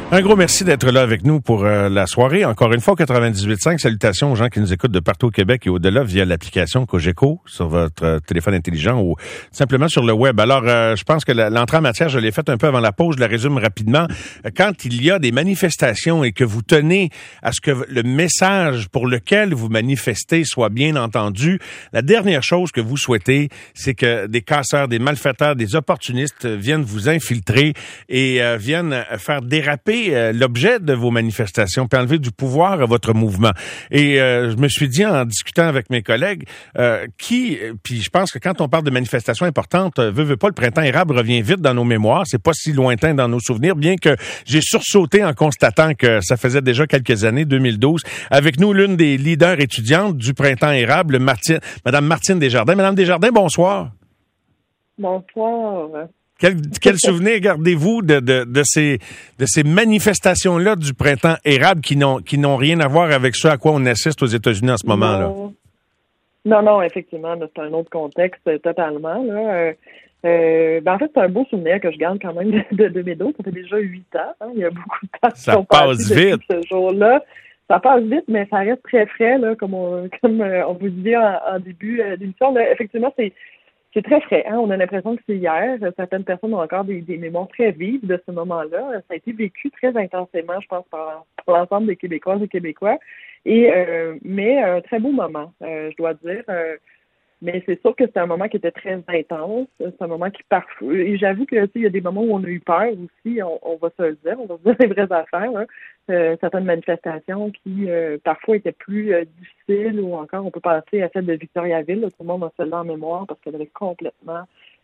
Un gros merci d'être là avec nous pour la soirée. Encore une fois, 98.5. Salutations aux gens qui nous écoutent de partout au Québec et au-delà via l'application Cogeco sur votre téléphone intelligent ou simplement sur le web. Alors, je pense que l'entrée en matière, je l'ai faite un peu avant la pause. Je la résume rapidement. Quand il y a des manifestations et que vous tenez à ce que le message pour lequel vous manifestez soit bien entendu, la dernière chose que vous souhaitez, c'est que des casseurs, des malfaiteurs, des opportunistes viennent vous infiltrer et viennent faire déraper l'objet de vos manifestations, puis enlever du pouvoir à votre mouvement. Et je me suis dit, en discutant avec mes collègues, puis je pense que quand on parle de manifestations importantes, veut pas, le printemps érable revient vite dans nos mémoires, c'est pas si lointain dans nos souvenirs, bien que j'ai sursauté en constatant que ça faisait déjà quelques années, 2012. Avec nous, l'une des leaders étudiantes du printemps érable, Madame Martine Desjardins. Madame Desjardins, bonsoir. Bonsoir. Quel souvenir gardez-vous de ces manifestations-là du printemps érable qui n'ont rien à voir avec ce à quoi on assiste aux États-Unis en ce moment-là? Non, effectivement, c'est un autre contexte totalement. Là. En fait, c'est un beau souvenir que je garde quand même de 2012. Ça fait déjà 8 ans. Hein. Il y a beaucoup de temps qui sont passés depuis ce jour-là. Ça passe vite, mais ça reste très frais, là, comme on vous dit en début d'émission. Là, effectivement, c'est très frais. Hein? On a l'impression que c'est hier. Certaines personnes ont encore des mémoires très vives de ce moment-là. Ça a été vécu très intensément, je pense, par l'ensemble des Québécoises et Québécois. Mais un très beau moment, je dois dire. Mais c'est sûr que c'était un moment qui était très intense. C'est un moment qui parfois... Et j'avoue que il y a des moments où on a eu peur aussi, on va se le dire. On va se dire les vraies affaires. Hein? Certaines manifestations qui parfois étaient plus difficiles, ou encore on peut penser à celle de Victoriaville. Là, tout le monde a celle-là en mémoire parce qu'elle avait complètement...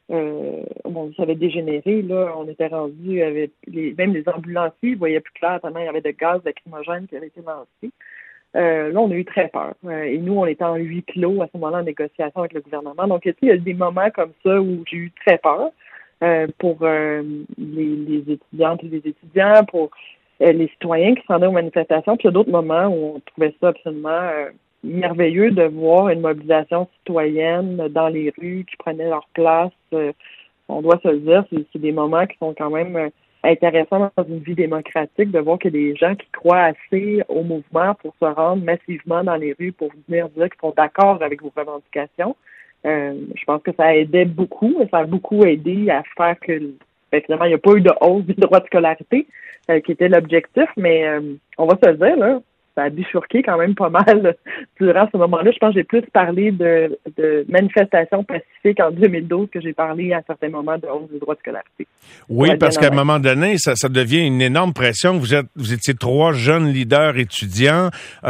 ça avait dégénéré. Là, on était rendu avec même les ambulanciers, ils voyaient plus clair tellement il y avait de gaz lacrymogène qui avait été lancé. Là, on a eu très peur. Et nous, on était en huis clos à ce moment-là en négociation avec le gouvernement. Donc, il y a des moments comme ça où j'ai eu très peur pour les étudiantes et les étudiants, pour les citoyens qui s'en allaient aux manifestations. Puis il y a d'autres moments où on trouvait ça absolument merveilleux de voir une mobilisation citoyenne dans les rues qui prenait leur place. On doit se le dire, c'est des moments qui sont quand même intéressant dans une vie démocratique de voir qu'il y a des gens qui croient assez au mouvement pour se rendre massivement dans les rues pour venir dire qu'ils sont d'accord avec vos revendications. Je pense que ça aidait beaucoup. Ça a beaucoup aidé à faire que, finalement, il n'y a pas eu de hausse du droit de scolarité, qui était l'objectif, mais on va se le dire, là, ça a bifurqué quand même pas mal durant ce moment-là. Je pense que j'ai plus parlé de manifestations pacifiques en 2012 que j'ai parlé à certains moments de hausse du droit de scolarité. Oui, parce qu'à un moment donné, ça devient une énorme pression. Vous étiez 3 jeunes leaders étudiants.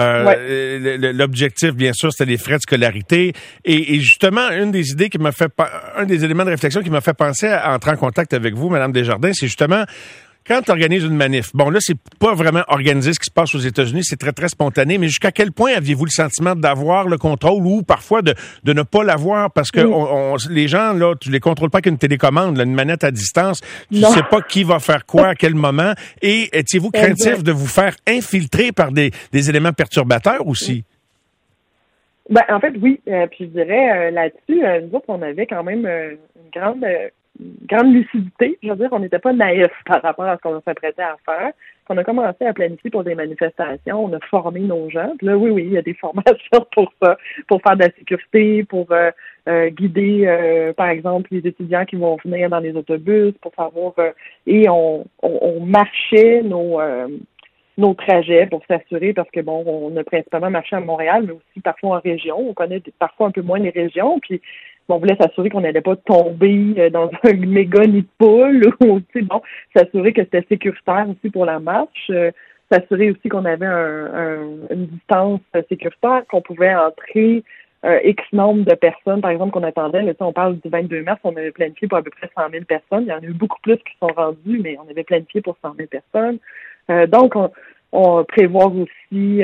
L'objectif, bien sûr, c'était les frais de scolarité. Et justement, un des éléments de réflexion qui m'a fait penser à entrer en contact avec vous, Madame Desjardins, c'est justement quand tu organises une manif, bon là, c'est pas vraiment organisé ce qui se passe aux États-Unis, c'est très, très spontané, mais jusqu'à quel point aviez-vous le sentiment d'avoir le contrôle ou parfois de ne pas l'avoir parce que les gens, là, tu les contrôles pas qu'une télécommande, là, une manette à distance, tu sais pas qui va faire quoi à quel moment, et étiez-vous craintif de vous faire infiltrer par des éléments perturbateurs aussi? En fait, oui. Puis je dirais là-dessus, nous autres, on avait quand même une grande lucidité. Je veux dire, on n'était pas naïfs par rapport à ce qu'on s'apprêtait à faire. Quand on a commencé à planifier pour des manifestations, on a formé nos gens. Puis là, oui, il y a des formations pour ça, pour faire de la sécurité, pour guider, par exemple, les étudiants qui vont venir dans les autobus, pour savoir... et on marchait nos trajets pour s'assurer, parce que on a principalement marché à Montréal, mais aussi parfois en région. On connaît parfois un peu moins les régions, puis on voulait s'assurer qu'on n'allait pas tomber dans un méga nid de poule, ou s'assurer que c'était sécuritaire aussi pour la marche, s'assurer aussi qu'on avait une distance sécuritaire, qu'on pouvait entrer X nombre de personnes, par exemple, qu'on attendait. Là, on parle du 22 mars, on avait planifié pour à peu près 100 000 personnes. Il y en a eu beaucoup plus qui sont rendus, mais on avait planifié pour 100 000 personnes. Donc, on prévoit aussi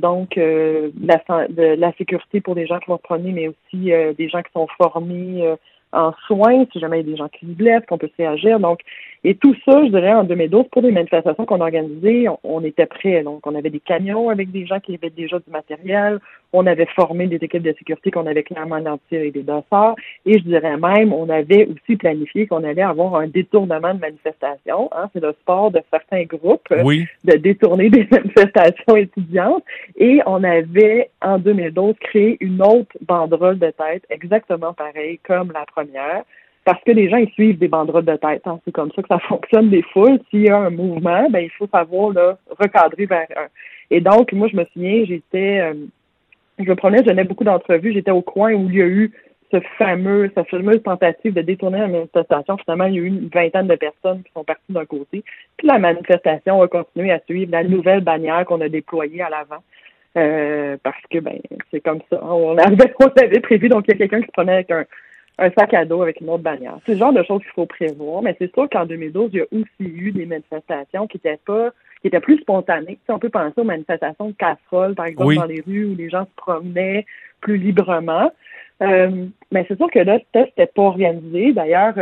de la sécurité pour des gens qui vont se promener, mais aussi des gens qui sont formés en soins, si jamais il y a des gens qui se blessent, qu'on peut réagir. Donc, et tout ça, je dirais, en 2012, pour les manifestations qu'on a organisées, on était prêts. Donc, on avait des camions avec des gens qui avaient déjà du matériel. On avait formé des équipes de sécurité qu'on avait clairement identifiées avec des dossards. Et je dirais même, on avait aussi planifié qu'on allait avoir un détournement de manifestations. Hein. C'est le sport de certains groupes de détourner des manifestations étudiantes. Et on avait, en 2012, créé une autre banderole de tête, exactement pareille comme la première, parce que les gens, ils suivent des banderoles de tête. Hein. C'est comme ça que ça fonctionne des foules. S'il y a un mouvement, il faut savoir là, recadrer vers un. Et donc, moi, je me souviens, je me promenais, je donnais beaucoup d'entrevues, j'étais au coin où il y a eu cette fameuse tentative de détourner la manifestation. Finalement, il y a eu une vingtaine de personnes qui sont parties d'un côté. Puis la manifestation a continué à suivre la nouvelle bannière qu'on a déployée à l'avant. Parce que, c'est comme ça. On avait prévu, donc il y a quelqu'un qui se prenait avec un sac à dos avec une autre bannière. C'est le genre de choses qu'il faut prévoir, mais c'est sûr qu'en 2012, il y a aussi eu des manifestations qui étaient plus spontanées. On peut penser aux manifestations de casseroles, par exemple, dans les rues où les gens se promenaient plus librement. Mais c'est sûr que là, c'était pas organisé. D'ailleurs,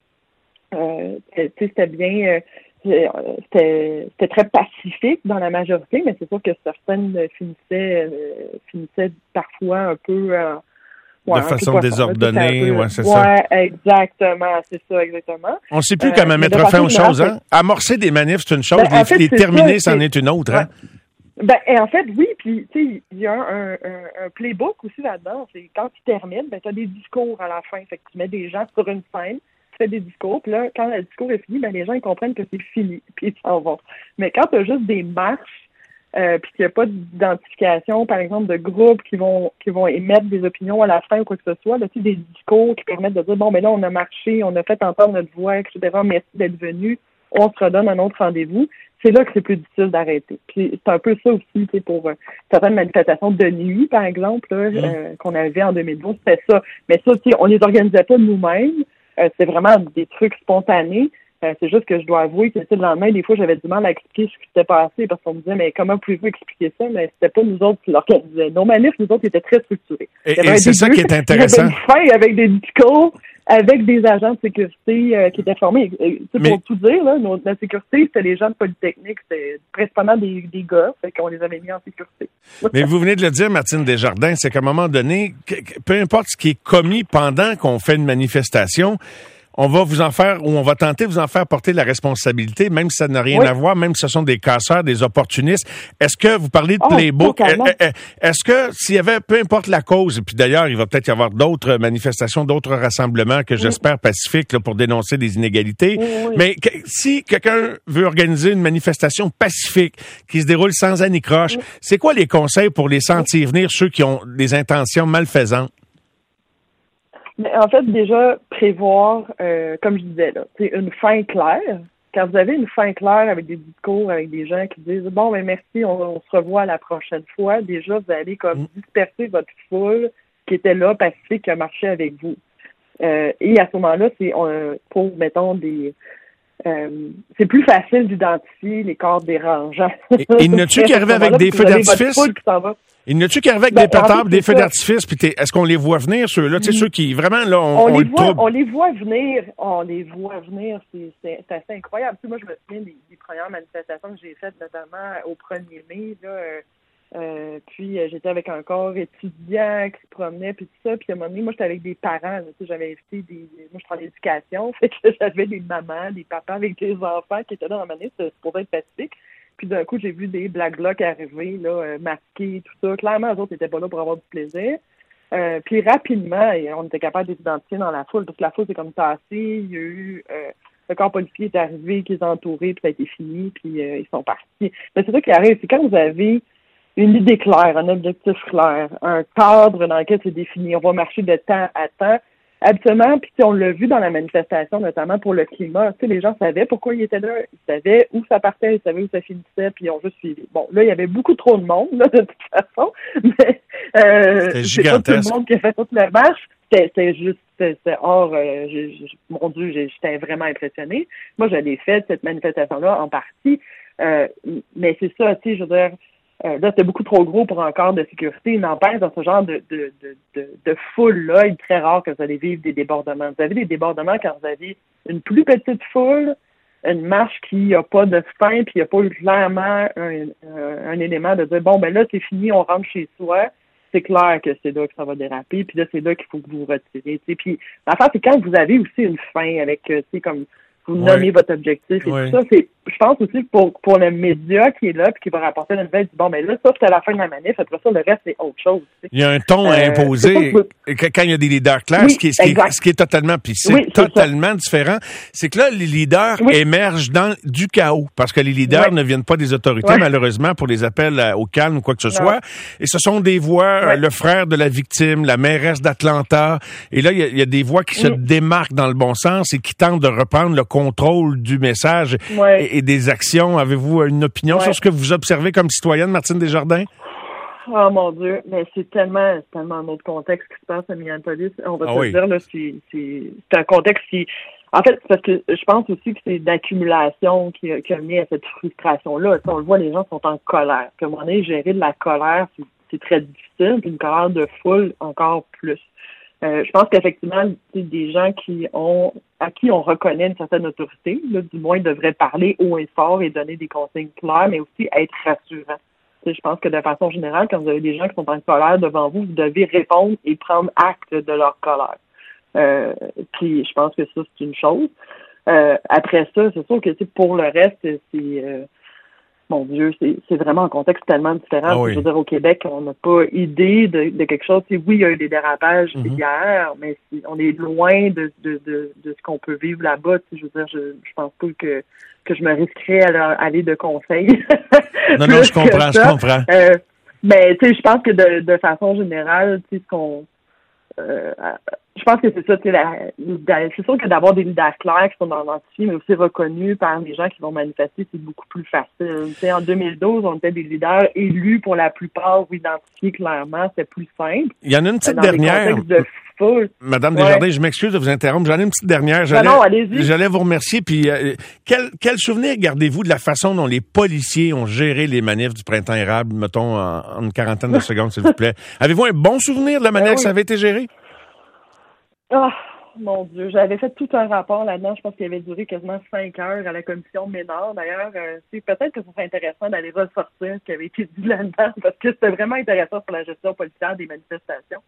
c'était bien... c'était très pacifique dans la majorité, mais c'est sûr que certaines finissaient parfois un peu... de façon désordonnée, c'est ça. Ouais, exactement, c'est ça, exactement. On ne sait plus comment mettre fin aux choses, hein? Amorcer des manifs, c'est une chose, les terminer, c'en est une autre, hein? En fait, oui, puis tu sais, il y a un playbook aussi là-dedans. C'est quand tu termines, tu as des discours à la fin. Fait que tu mets des gens sur une scène, tu fais des discours, puis là, quand le discours est fini, les gens ils comprennent que c'est fini, puis ils s'en vont. Mais quand tu as juste des marches, puis qu'il n'y a pas d'identification, par exemple, de groupes qui vont émettre des opinions à la fin ou quoi que ce soit, là, tu sais, des discours qui permettent de dire, là, on a marché, on a fait entendre notre voix, etc., merci d'être venu, on se redonne un autre rendez-vous. C'est là que c'est plus difficile d'arrêter. Puis c'est un peu ça aussi, pour certaines manifestations de nuit, par exemple, qu'on avait en 2012, c'était ça. Mais ça, on les organisait pas nous-mêmes. C'est vraiment des trucs spontanés. C'est juste que je dois avouer que le lendemain, des fois, j'avais du mal à expliquer ce qui s'était passé parce qu'on me disait, mais comment pouvez-vous expliquer ça? Mais c'était pas nous autres qui l'organisaient. Nos manifs, nous autres, étaient très structurés. Et c'est ça qui est intéressant. Il y avait une fin avec des discours, avec des agents de sécurité qui étaient formés. Pour tout dire, là, la sécurité, c'était les gens de Polytechnique, c'était principalement des gars, fait qu'on les avait mis en sécurité. Mais vous venez de le dire, Martine Desjardins, c'est qu'à un moment donné, peu importe ce qui est commis pendant qu'on fait une manifestation, on va vous en faire, ou on va tenter de vous en faire porter la responsabilité, même si ça n'a rien à voir, même si ce sont des casseurs, des opportunistes. Est-ce que vous parlez de playbook? Est-ce que s'il y avait, peu importe la cause, et puis d'ailleurs, il va peut-être y avoir d'autres manifestations, d'autres rassemblements que j'espère pacifiques là, pour dénoncer des inégalités, mais si quelqu'un veut organiser une manifestation pacifique qui se déroule sans anicroche, c'est quoi les conseils pour les sentir venir, ceux qui ont des intentions malfaisantes? Mais en fait, déjà, prévoir, comme je disais, là, c'est une fin claire. Quand vous avez une fin claire avec des discours, avec des gens qui disent « Bon, merci, on se revoit la prochaine fois », déjà, vous allez comme disperser votre foule qui était là, pacifique, qui a marché avec vous. Et à ce moment-là, c'est pour, mettons, c'est plus facile d'identifier les corps dérangeants. Et n'as-tu qui arrive avec des feux d'artifice? Il n'a-tu qui arrive avec des pétards, des feux d'artifice, puis est-ce qu'on les voit venir, ceux-là? Tu sais, ceux qui, vraiment, là, on les voit venir, c'est assez incroyable. Tu sais, moi, je me souviens des premières manifestations que j'ai faites, notamment au 1er mai, là, puis j'étais avec un corps étudiant qui se promenait, puis tout ça, puis à un moment donné, moi, j'étais avec des parents, là, tu sais, j'avais invité moi, je suis en éducation, fait que j'avais des mamans, des papas avec des enfants qui étaient là dans ma manif, c'était pour être pacifique. Puis d'un coup, j'ai vu des Black Blocs arriver, là, masqués, tout ça. Clairement, eux autres n'étaient pas là pour avoir du plaisir. Puis rapidement, on était capable de s'identifier dans la foule, parce que la foule s'est comme tassée. Il y a eu le corps policier est arrivé, qui les a entourés, puis ça a été fini, puis ils sont partis. Mais c'est ça qui arrive, c'est quand vous avez une idée claire, un objectif clair, un cadre dans lequel c'est défini, on va marcher de temps à temps. Habituellement, puis on l'a vu dans la manifestation, notamment pour le climat, tu sais, les gens savaient pourquoi ils étaient là, ils savaient où ça partait, ils savaient où ça finissait, puis ils ont juste suivi. Bon, là, il y avait beaucoup trop de monde, là, de toute façon, mais c'est pas tout le monde qui a fait toute la marche. C'était hors, mon Dieu, j'étais vraiment impressionnée. Moi, je l'ai fait, cette manifestation-là, en partie, mais c'est ça, tu sais, je veux dire, là, c'était beaucoup trop gros pour un corps de sécurité. N'empêche, dans ce genre de foule-là, il est très rare que vous allez vivre des débordements. Vous avez des débordements quand vous avez une plus petite foule, une marche qui n'a pas de fin, puis il n'y a pas eu clairement un élément de dire, bon, ben là, c'est fini, on rentre chez soi. c'est clair que c'est là que ça va déraper, puis là, c'est là qu'il faut que vous vous retirez. Puis l'affaire, c'est quand vous avez aussi une fin avec, comme vous nommez votre objectif et tout ça, je pense aussi que pour le média qui est là puis qui va rapporter la nouvelle, dit bon, mais là, ça, c'est à la fin de la manif, après ça, le reste, c'est autre chose. Il y a un ton à imposer quand il y a des leaders clairs, ce qui est totalement, puis c'est totalement différent, c'est que là, les leaders émergent du chaos, parce que les leaders ne viennent pas des autorités, malheureusement, pour les appels au calme ou quoi que ce soit, et ce sont des voix, le frère de la victime, la mairesse d'Atlanta, et là, il y a des voix qui se démarquent dans le bon sens et qui tentent de reprendre le contrôle du message et des actions. Avez-vous une opinion sur ce que vous observez comme citoyenne, Martine Desjardins? Oh mon Dieu, mais c'est tellement un autre contexte qui se passe à Minneapolis. On va te dire, là, c'est un contexte qui... En fait, parce que je pense aussi que c'est d'accumulation qui a mené à cette frustration-là. On le voit, les gens sont en colère. Puis à un moment donné, gérer de la colère, c'est très difficile. Puis une colère de foule, encore plus. Je pense qu'effectivement, des gens à qui on reconnaît une certaine autorité, là, du moins devraient parler haut et fort et donner des consignes claires, mais aussi être rassurants. Je pense que de façon générale, quand vous avez des gens qui sont en colère devant vous, vous devez répondre et prendre acte de leur colère. Puis je pense que ça, c'est une chose. Après ça, c'est sûr que pour le reste, mon Dieu, c'est vraiment un contexte tellement différent. Je veux dire, au Québec, on n'a pas idée de quelque chose. Oui, il y a eu des dérapages hier, mais on est loin de ce qu'on peut vivre là-bas. Je veux dire, je pense pas que je me risquerais à aller de conseil. Non, je comprends. Mais je pense que de façon générale, ce qu'on... je pense que c'est ça, c'est sûr que d'avoir des leaders clairs qui sont identifiés, mais aussi reconnus par les gens qui vont manifester, c'est beaucoup plus facile. En 2012, on était des leaders élus pour la plupart ou identifiés clairement, c'était plus simple. Il y en a une petite dernière. Madame Desjardins, je m'excuse de vous interrompre. J'en ai une petite dernière. J'allais vous remercier. Puis, quel souvenir gardez-vous de la façon dont les policiers ont géré les manifs du Printemps érable, mettons, en une quarantaine de secondes, s'il vous plaît? Avez-vous un bon souvenir de la manière que ça avait été géré? Ah, mon Dieu. J'avais fait tout un rapport là-dedans. Je pense qu'il avait duré quasiment 5 heures à la commission Ménard. D'ailleurs, peut-être que ce serait intéressant d'aller ressortir ce qui avait été dit là-dedans parce que c'était vraiment intéressant sur la gestion policière des manifestations.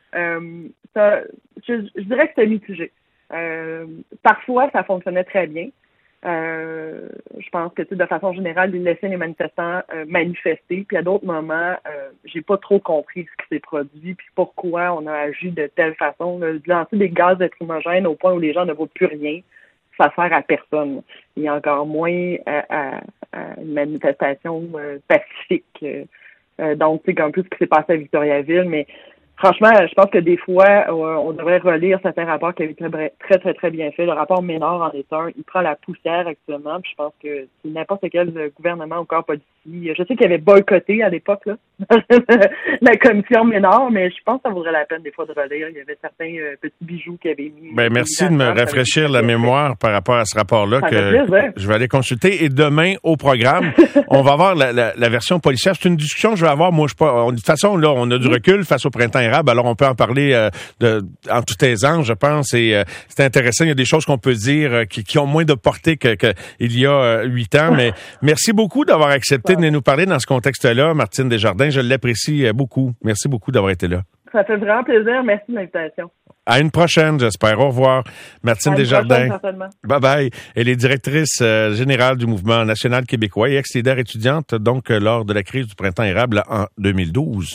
Je dirais que c'était mitigé. Parfois, ça fonctionnait très bien. Je pense que de façon générale, ils laissaient les manifestants manifester. Puis à d'autres moments, j'ai pas trop compris ce qui s'est produit puis pourquoi on a agi de telle façon. De lancer des gaz lacrymogènes au point où les gens ne voient plus rien, ça sert à personne. Et encore moins à une manifestation pacifique. Donc, c'est un peu ce qui s'est passé à Victoriaville, mais franchement, je pense que des fois, on devrait relire certains rapports qui avaient été très, très, très bien fait. Le rapport Ménard en est un. Il prend la poussière actuellement. Puis je pense que c'est n'importe quel gouvernement ou corps policier. Je sais qu'il avait boycotté à l'époque là, la commission Ménard, mais je pense que ça vaudrait la peine des fois de relire. Il y avait certains petits bijoux qui avaient mis. Merci de me rafraîchir la mémoire par rapport à ce rapport-là que je vais aller consulter. Et demain, au programme, on va avoir la version policière. C'est une discussion que je vais avoir. Moi, de toute façon, là, on a du recul face au Printemps érable, alors on peut en parler en tout aisance, je pense, et c'est intéressant. Il y a des choses qu'on peut dire qui ont moins de portée qu'il y a 8 ans, mais merci beaucoup d'avoir accepté de nous parler dans ce contexte-là, Martine Desjardins. Je l'apprécie beaucoup. Merci beaucoup d'avoir été là. Ça fait vraiment plaisir. Merci de l'invitation. À une prochaine, j'espère. Au revoir. Martine Desjardins. Bye-bye. Elle est directrice générale du Mouvement national québécois et ex-leader étudiante, donc, lors de la crise du Printemps érable en 2012.